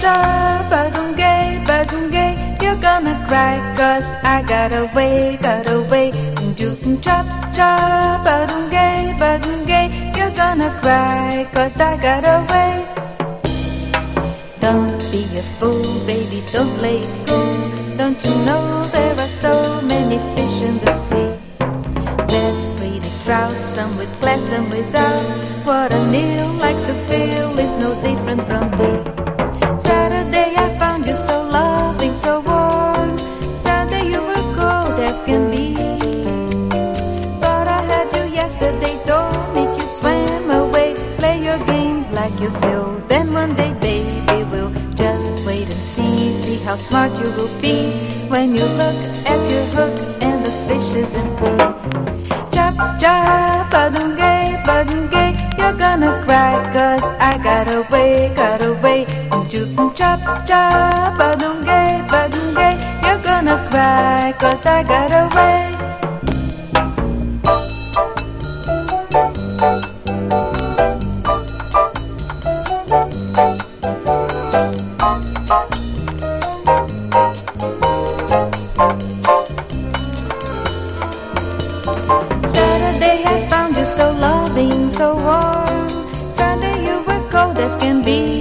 cha, badunge, you're gonna cry 'cause I got away, chop cha, badunge, you're gonna cry 'cause I got away. Don't be a fool, baby, don't play it cool. Don't you know there are so many fish in the sea? There's pretty trout, some with glass, some without. What a Neil likes to feel is no different from me. Saturday I found you so loving, so warm. Sunday you were cold as can be. Thought I had you yesterday, don't need you swam away. Play your game like you feel. Then one day, baby, we'll just wait and see how smart you will be when you look at your hook and the fish isn't free. Chop, chop, badunge, you're gonna cry 'cause I got away. Chop, chop, badunge, you're gonna cry 'cause I got away. Saturday I found you so loving, so warm. Sunday you were cold as can be.